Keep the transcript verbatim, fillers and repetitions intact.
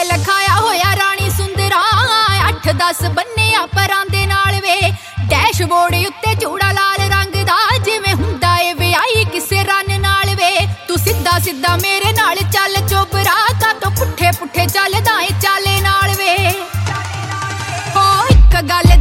लखाया होया रानी सुंदरा अठ दस बन्निया परां दे नाल वे डैशबोर्ड उत्ते चूड़ा लाल रंग दा जिवें हुंदा ए विआही किसे रन नाल वे तू सिद्धा सिद्धा मेरे नाल चल चोबरा कातों पुट्ठे पुट्ठे चलदा ए चाले नाल वे हो इक गल